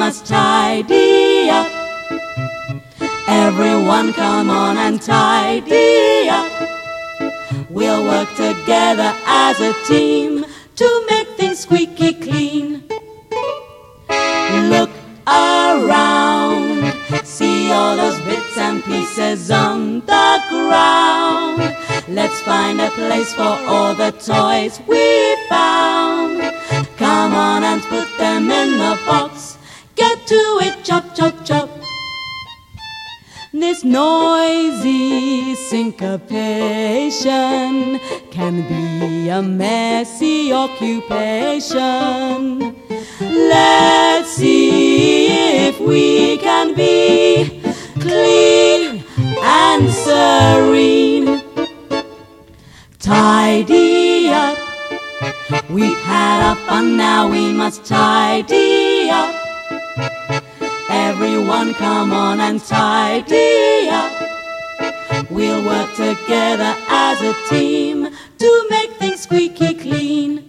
must tidy up. Everyone come on and tidy up. We'll work together as a team to make things squeaky clean. Look around, see all those bits and pieces on the ground. Let's find a place for all the toys we found. Come on and put them in the box. Get to it, chop, chop, chop. This noisy syncopation can be a messy occupation. Let's see if we can be clean and serene. Tidy up. We've had our fun, now we must tidy up. Everyone come on and tidy up. We'll work together as a team to make things squeaky clean.